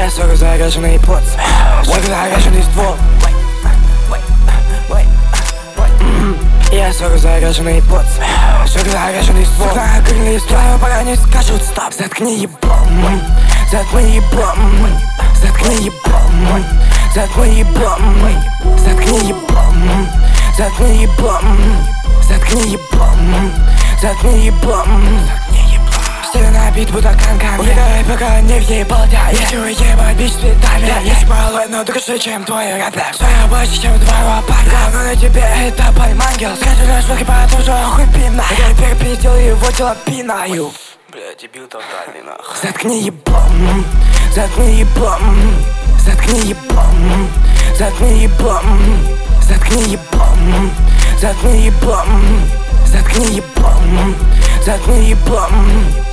Я сука заряженный пот, сука заряженный ствол. Я сука заряженный пот, сука заряженный ствол. Сука огрели ствол, пока не скажут стоп. Заткни еблом, заткни еблом, заткни еблом, заткни еблом, заткни еблом, заткни еблом, заткни еблом, заткни еблом. Стены набит будто канкан. Улетай, пока не въебал я. Если уебать бич цветами. Я есть малой, но дольше, чем твой рэпер. Своя больше, чем твоего парня. Но на тебе это поймангел. Скажу на шутки, потому что хуй пина. Рэпер пиздил его тело пинаю. Бля, дебил тотальный нахуй. Заткни еблом, заткни еблом, заткни еблом, заткни еблом, заткни еблом, заткни еблом, заткни еблом, заткни еблом.